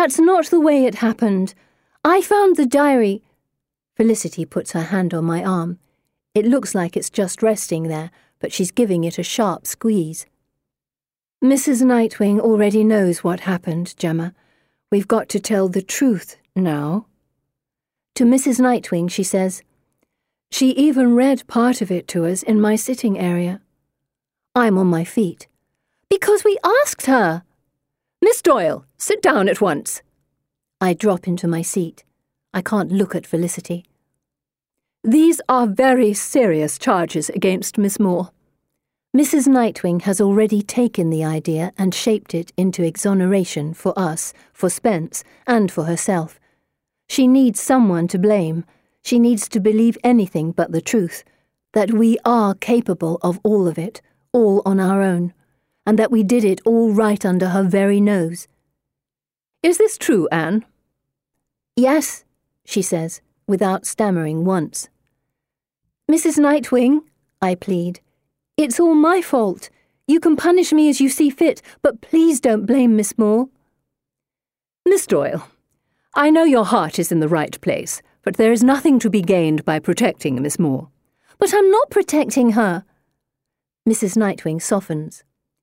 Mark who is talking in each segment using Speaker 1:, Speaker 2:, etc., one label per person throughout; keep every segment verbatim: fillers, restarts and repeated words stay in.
Speaker 1: That's not the way it happened. I found the diary. Felicity puts her hand on my arm. It looks like it's just resting there, but she's giving it a sharp squeeze. Missus Nightwing already knows what happened, Gemma. We've got to tell the truth now. To Missus Nightwing, she says, she even read part of it to us in my sitting area. I'm on my feet. Because we asked her. Miss Doyle, sit down at once. I drop into my seat. I can't look at Felicity. These are very serious charges against Miss Moore. Missus Nightwing has already taken the idea and shaped it into exoneration for us, for Spence, and for herself. She needs someone to blame. She needs to believe anything but the truth, that we are capable of all of it, all on our own, and that we did it all right under her very nose. Is this true, Anne? Yes, she says, without stammering once. Missus Nightwing, I plead, it's all my fault. You can punish me as you see fit, but please don't blame Miss Moore. Miss Doyle, I know your heart is in the right place, but there is nothing to be gained by protecting Miss Moore. But I'm not protecting her. Missus Nightwing softens.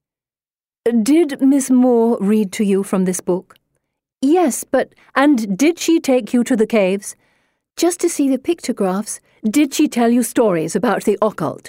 Speaker 1: Did Miss Moore read to you from this book? Yes, but... And did she take you to the caves? Just to see the pictographs. Did she tell you stories about the occult?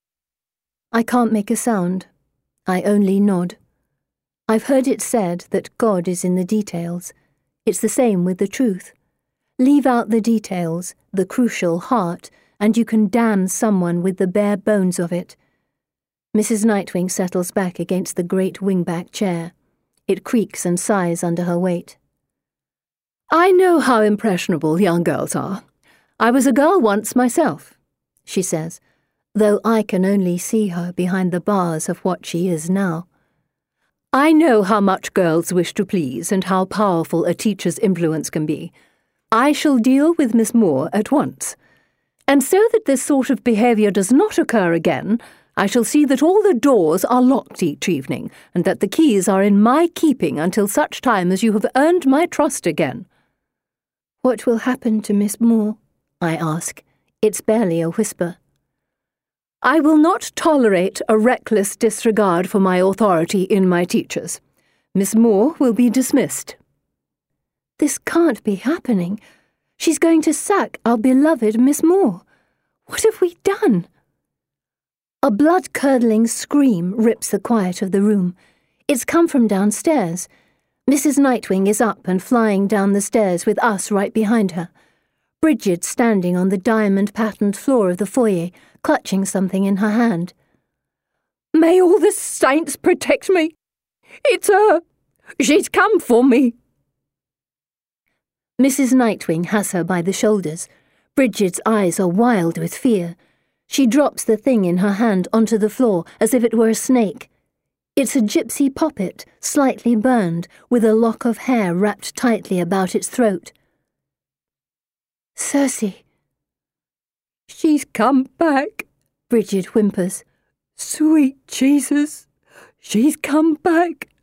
Speaker 1: I can't make a sound. I only nod. I've heard it said that God is in the details. It's the same with the truth. Leave out the details, the crucial heart, and you can damn someone with the bare bones of it. Missus Nightwing settles back against the great wingback chair. It creaks and sighs under her weight. I know how impressionable young girls are. I was a girl once myself, she says, though I can only see her behind the bars of what she is now. I know how much girls wish to please and how powerful a teacher's influence can be. I shall deal with Miss Moore at once. And so that this sort of behaviour does not occur again, I shall see that all the doors are locked each evening, and that the keys are in my keeping until such time as you have earned my trust again. What will happen to Miss Moore? I ask. It's barely a whisper. I will not tolerate a reckless disregard for my authority in my teachers. Miss Moore will be dismissed. This can't be happening. She's going to sack our beloved Miss Moore. What have we done? A blood-curdling scream rips the quiet of the room. It's come from downstairs. Missus Nightwing is up and flying down the stairs with us right behind her. Bridget's standing on the diamond-patterned floor of the foyer, clutching something in her hand. May all the saints protect me! It's her! She's come for me! Missus Nightwing has her by the shoulders. Bridget's eyes are wild with fear. She drops the thing in her hand onto the floor as if it were a snake. It's a gypsy poppet, slightly burned, with a lock of hair wrapped tightly about its throat. Circe. She's come back, Bridget whimpers. Sweet Jesus, she's come back.